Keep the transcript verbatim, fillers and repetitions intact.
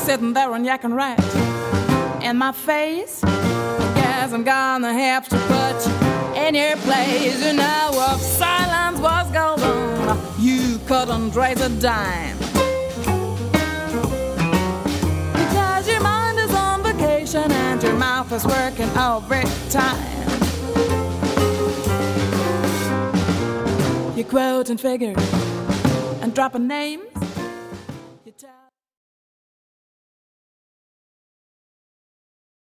sitting there and yakking right in my face. Guess I'm gonna have to put you in your place. You know, if silence was golden, you couldn't raise a dime. Because your mind is on vacation and your mouth is working overtime. You quote and figure and drop a name.